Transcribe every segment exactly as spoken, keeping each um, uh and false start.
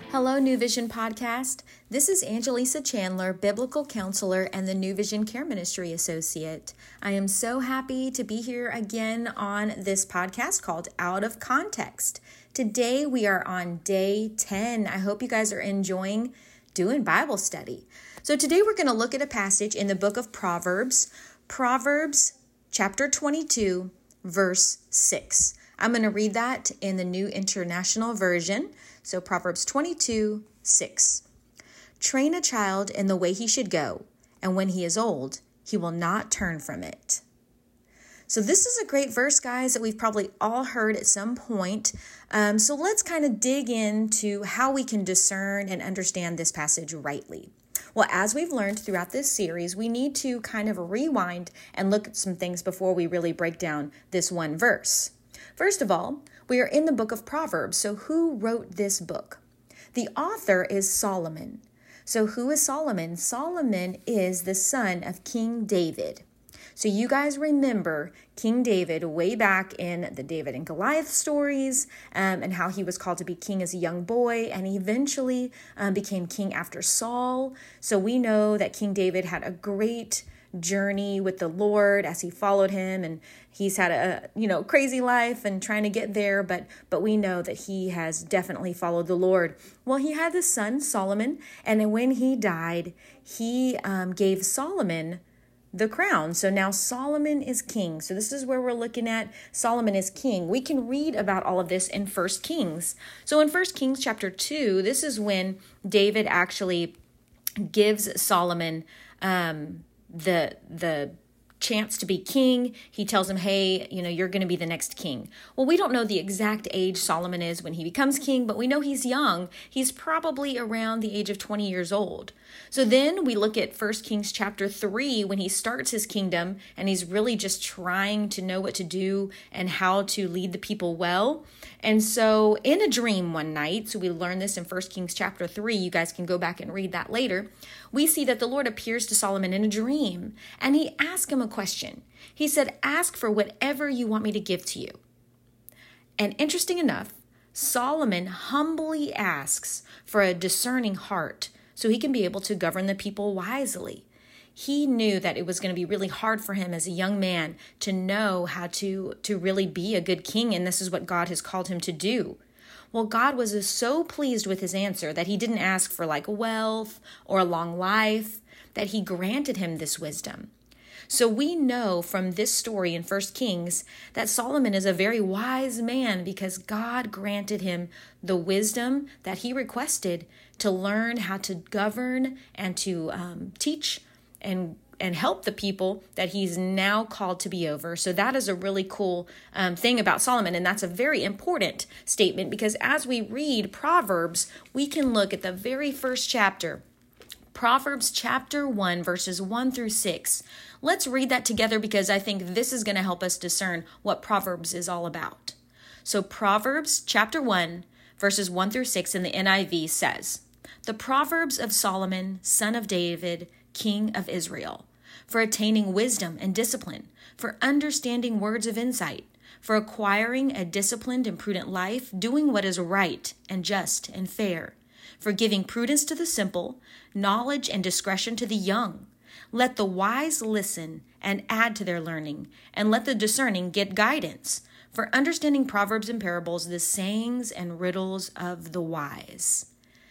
Hello, New Vision Podcast. This is Angelisa Chandler, Biblical Counselor and the New Vision Care Ministry Associate. I am so happy to be here again on this podcast called Out of Context. Today we are on day ten. I hope you guys are enjoying doing Bible study. So today we're going to look at a passage in the book of Proverbs, Proverbs chapter twenty-two, verse six. I'm going to read that in the New International Version. So Proverbs twenty-two, six. Train a child in the way he should go, and when he is old, he will not turn from it. So this is a great verse, guys, that we've probably all heard at some point. Um, so let's kind of dig into how we can discern and understand this passage rightly. Well, as we've learned throughout this series, we need to kind of rewind and look at some things before we really break down this one verse. First of all, we are in the book of Proverbs. So who wrote this book? The author is Solomon. So who is Solomon? Solomon is the son of King David. So you guys remember King David way back in the David and Goliath stories um, and how he was called to be king as a young boy and he eventually um, became king after Saul. So we know that King David had a great journey with the Lord as he followed him, and he's had a you know crazy life and trying to get there, but but we know that he has definitely followed the Lord. Well, he had this son Solomon, and when he died, he um, gave Solomon the crown. So now Solomon is king. So this is where we're looking at Solomon is king. We can read about all of this in First Kings. So in First Kings chapter two, this is when David actually gives Solomon um the the chance to be king. He tells him, hey, you know, you're going to be the next king. Well, we don't know the exact age Solomon is when he becomes king, but we know he's young. He's probably around the age of twenty years old. So then we look at First Kings chapter three when he starts his kingdom and he's really just trying to know what to do and how to lead the people well. And so in a dream one night, so we learn this in First Kings chapter three, you guys can go back and read that later, we see that the Lord appears to Solomon in a dream and he asked him a question. He said, ask for whatever you want me to give to you. And interesting enough, Solomon humbly asks for a discerning heart so he can be able to govern the people wisely. He knew that it was going to be really hard for him as a young man to know how to, to really be a good king, and this is what God has called him to do. Well, God was so pleased with his answer that he didn't ask for like wealth or a long life, that he granted him this wisdom. So we know from this story in First Kings that Solomon is a very wise man because God granted him the wisdom that he requested to learn how to govern and to um, teach and and help the people that he's now called to be over. So that is a really cool um, thing about Solomon, and that's a very important statement because as we read Proverbs, we can look at the very first chapter, Proverbs chapter one, verses one through six. Let's read that together because I think this is going to help us discern what Proverbs is all about. So Proverbs chapter one, verses one through six in the N I V says, "The Proverbs of Solomon, son of David, king of Israel, for attaining wisdom and discipline, for understanding words of insight, for acquiring a disciplined and prudent life, doing what is right and just and fair, for giving prudence to the simple, knowledge and discretion to the young. Let the wise listen and add to their learning, and let the discerning get guidance, for understanding proverbs and parables, the sayings and riddles of the wise."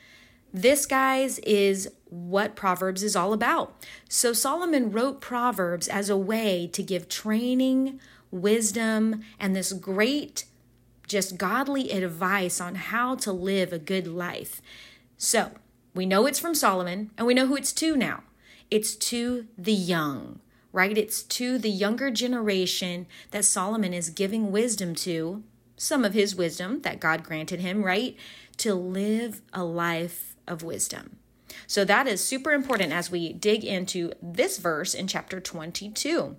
This, guys, is what Proverbs is all about. So Solomon wrote Proverbs as a way to give training, wisdom, and this great, just godly advice on how to live a good life. So we know it's from Solomon, and we know who it's to now. It's to the young, right? It's to the younger generation that Solomon is giving wisdom to, some of his wisdom that God granted him, right? To live a life of wisdom. So that is super important as we dig into this verse in chapter twenty-two.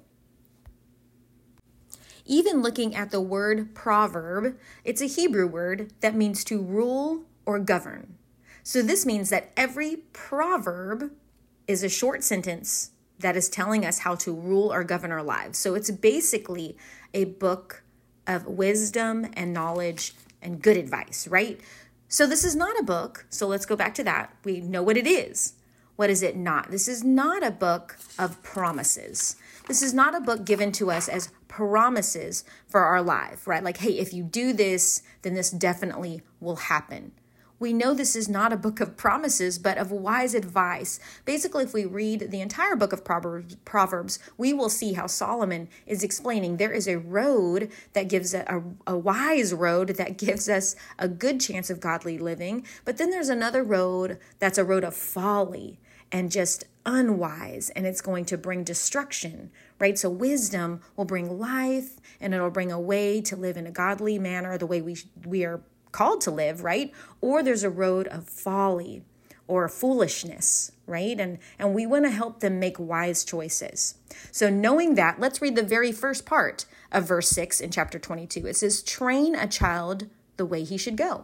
Even looking at the word proverb, it's a Hebrew word that means to rule or govern. So this means that every proverb is a short sentence that is telling us how to rule or govern our lives. So it's basically a book of wisdom and knowledge and good advice, right? So this is not a book. So let's go back to that. We know what it is. What is it not? This is not a book of promises. This is not a book given to us as promises for our life, right? Like, hey, if you do this, then this definitely will happen. We know this is not a book of promises, but of wise advice. Basically, if we read the entire book of Proverbs, Proverbs, we will see how Solomon is explaining there is a road that gives a, a, a wise road that gives us a good chance of godly living. But then there's another road that's a road of folly and just unwise, and it's going to bring destruction, right? So wisdom will bring life, and it'll bring a way to live in a godly manner, the way we we are called to live, right? Or there's a road of folly or foolishness, right? And and we want to help them make wise choices. So knowing that, let's read the very first part of verse six in chapter twenty-two. It says, train a child the way he should go.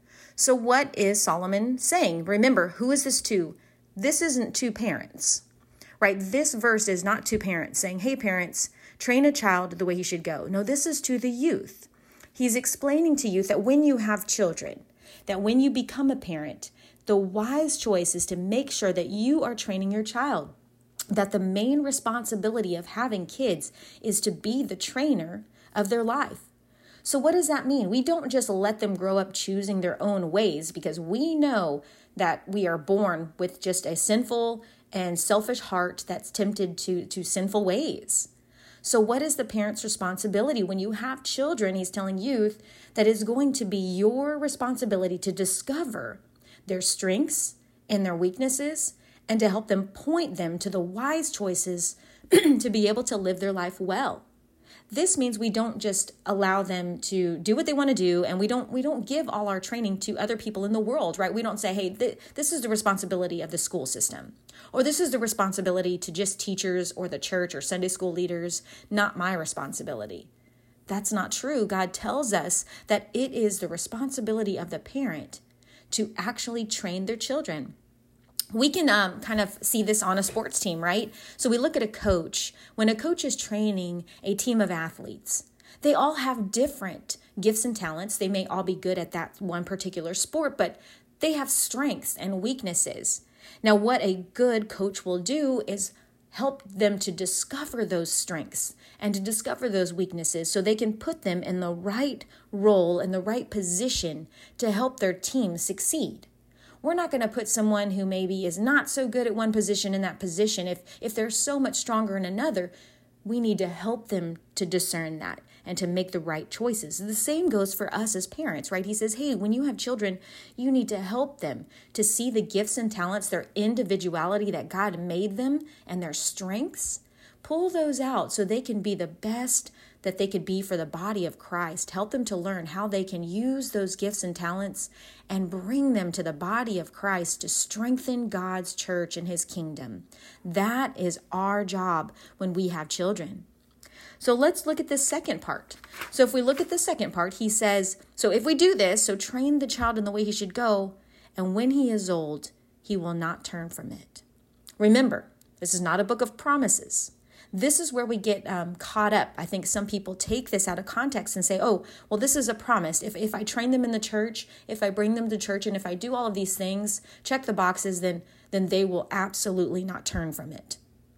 So what is Solomon saying? Remember, who is this to? This isn't to parents, right? This verse is not to parents saying, hey, parents, train a child the way he should go. No, this is to the youth. He's explaining to youth that when you have children, that when you become a parent, the wise choice is to make sure that you are training your child, that the main responsibility of having kids is to be the trainer of their life. So what does that mean? We don't just let them grow up choosing their own ways, because we know that we are born with just a sinful and selfish heart that's tempted to, to sinful ways. So what is the parent's responsibility when you have children? He's telling youth that it's going to be your responsibility to discover their strengths and their weaknesses and to help them point them to the wise choices to be able to live their life well. This means we don't just allow them to do what they want to do, and we don't we don't give all our training to other people in the world, right? We don't say, hey, th- this is the responsibility of the school system, or this is the responsibility to just teachers or the church or Sunday school leaders, not my responsibility. That's not true. God tells us that it is the responsibility of the parent to actually train their children. We can um, kind of see this on a sports team, right? So we look at a coach. When a coach is training a team of athletes, they all have different gifts and talents. They may all be good at that one particular sport, but they have strengths and weaknesses. Now, what a good coach will do is help them to discover those strengths and to discover those weaknesses so they can put them in the right role, in the right position to help their team succeed. We're not going to put someone who maybe is not so good at one position in that position. If if they're so much stronger in another, we need to help them to discern that and to make the right choices. The same goes for us as parents, right? He says, hey, when you have children, you need to help them to see the gifts and talents, their individuality that God made them, and their strengths. Pull those out so they can be the best that they could be for the body of Christ. Help them to learn how they can use those gifts and talents and bring them to the body of Christ to strengthen God's church and his kingdom. That is our job when we have children. So let's look at the second part. So if we look at the second part, he says, so if we do this, so train the child in the way he should go, and when he is old, he will not turn from it. Remember, this is not a book of promises. This is where we get um, caught up. I think some people take this out of context and say, oh, well, this is a promise. If if I train them in the church, if I bring them to church, and if I do all of these things, check the boxes, then, then they will absolutely not turn from it.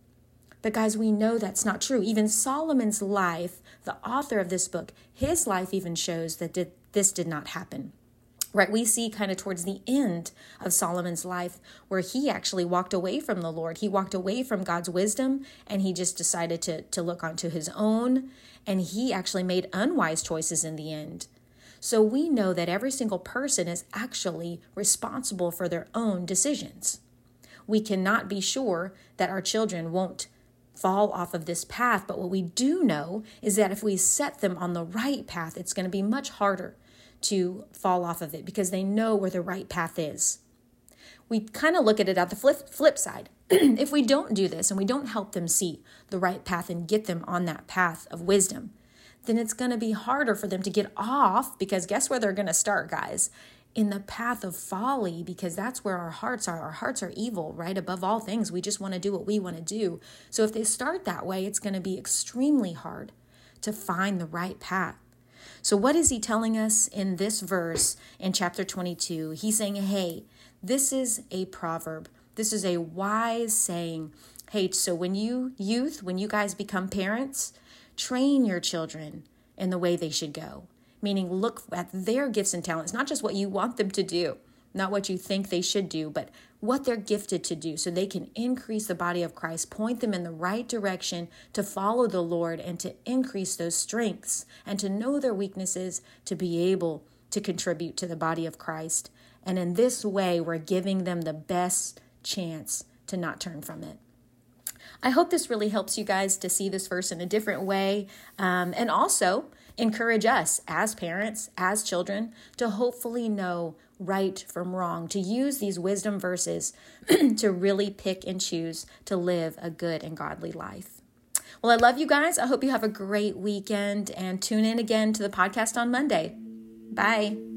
But guys, we know that's not true. Even Solomon's life, the author of this book, his life even shows that did, this did not happen. Right, we see kind of towards the end of Solomon's life where he actually walked away from the Lord. He walked away from God's wisdom, and he just decided to, to look onto his own, and he actually made unwise choices in the end. So we know that every single person is actually responsible for their own decisions. We cannot be sure that our children won't fall off of this path, but what we do know is that if we set them on the right path, it's going to be much harder to fall off of it because they know where the right path is. We kind of look at it at the flip, flip side. If we don't do this and we don't help them see the right path and get them on that path of wisdom, then it's going to be harder for them to get off, because guess where they're going to start, guys? In the path of folly, because that's where our hearts are. Our hearts are evil, right? Above all things, we just want to do what we want to do. So if they start that way, it's going to be extremely hard to find the right path. So what is he telling us in this verse in chapter twenty-two? He's saying, hey, this is a proverb. This is a wise saying. Hey, so when you youth, when you guys become parents, train your children in the way they should go. Meaning look at their gifts and talents, not just what you want them to do, not what you think they should do, but what they're gifted to do so they can increase the body of Christ, point them in the right direction to follow the Lord and to increase those strengths and to know their weaknesses to be able to contribute to the body of Christ. And in this way, we're giving them the best chance to not turn from it. I hope this really helps you guys to see this verse in a different way, um, and also encourage us as parents, as children, to hopefully know right from wrong, to use these wisdom verses to really pick and choose to live a good and godly life. Well, I love you guys. I hope you have a great weekend and tune in again to the podcast on Monday. Bye.